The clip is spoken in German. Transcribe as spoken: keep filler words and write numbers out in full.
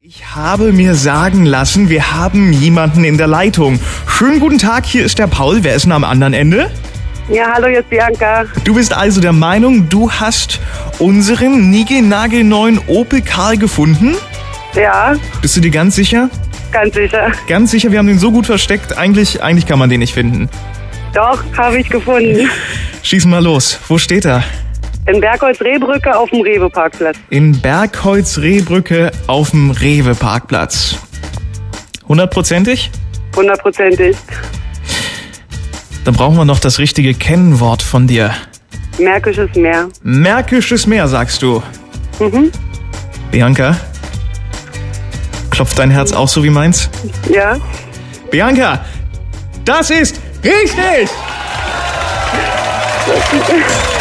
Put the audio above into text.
Ich habe mir sagen lassen, wir haben jemanden in der Leitung. Schönen guten Tag, hier ist der Paul. Wer ist denn am anderen Ende? Ja, hallo, jetzt Bianca. Du bist also der Meinung, du hast unseren niegelnagelneuen Opel Karl gefunden? Ja, Bist du dir ganz sicher? ganz sicher. Ganz sicher, wir haben den so gut versteckt, eigentlich, eigentlich kann man den nicht finden. Doch, habe ich gefunden. Schieß mal los, wo steht er? In Bergholz-Rehbrücke auf dem Rewe-Parkplatz. In Bergholz-Rehbrücke auf dem Rewe-Parkplatz. Hundertprozentig? Hundertprozentig. Dann brauchen wir noch das richtige Kennwort von dir. Märkisches Meer. Märkisches Meer, sagst du. Mhm. Bianca, klopft dein Herz auch so wie meins? Ja. Bianca, das ist richtig!